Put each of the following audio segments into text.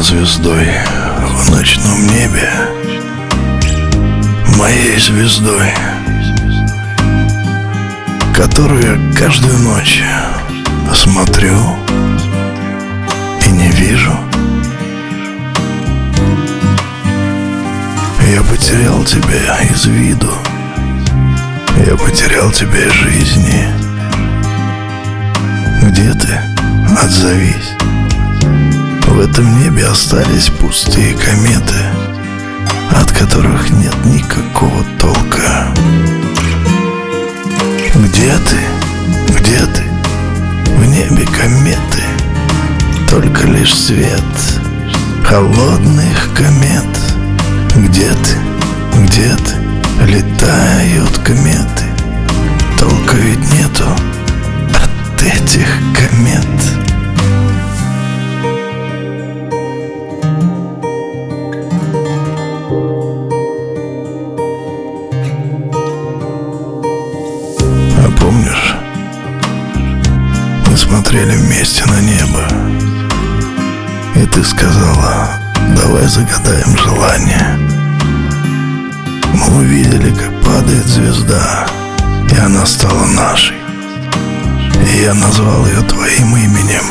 стала звездой в ночном небе, моей звездой, которую я каждую ночь смотрю и не вижу. Я потерял тебя из виду, я потерял тебя из жизни. Где ты? Отзовись. В этом небе остались пустые кометы, от которых нет никакого толка. Где ты? Где ты? В небе кометы, только лишь свет холодных комет. Где ты? Где ты? Летают кометы, толка ведь нету от этих комет. А помнишь, мы смотрели вместе на небо, и ты сказала: давай загадаем желание. Мы увидели, как падает звезда, и она стала нашей, и я назвал ее твоим именем.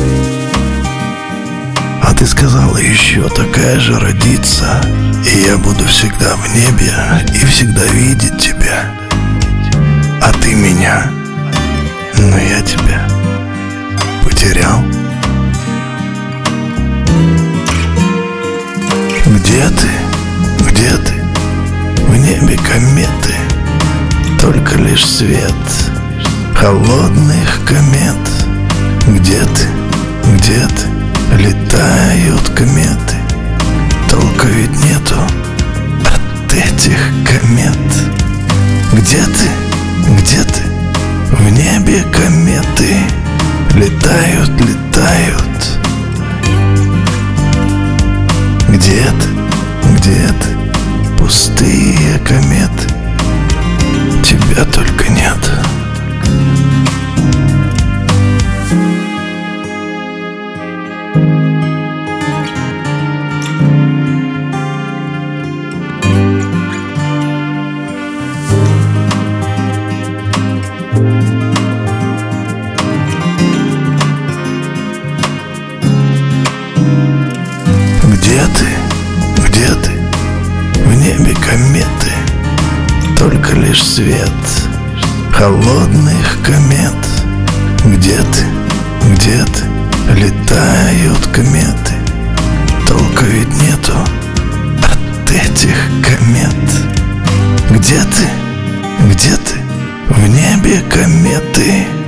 А ты сказала: еще такая же родится, и я буду всегда в небе и всегда видеть тебя. А ты меня, но я тебя потерял. Где ты? Где ты? В небе кометы, только лишь свет холодных комет. Где ты? Где ты? Летают кометы, толка ведь нету от этих комет. Где ты? Где ты? В небе кометы летают, летают. Где ты? Где ты? Пустые кометы, тебя только нет. Где ты? Где ты? В небе кометы, только лишь свет холодных комет. Где ты? Где ты? Летают кометы, толка ведь нету от этих комет. Где ты? Где ты? В небе кометы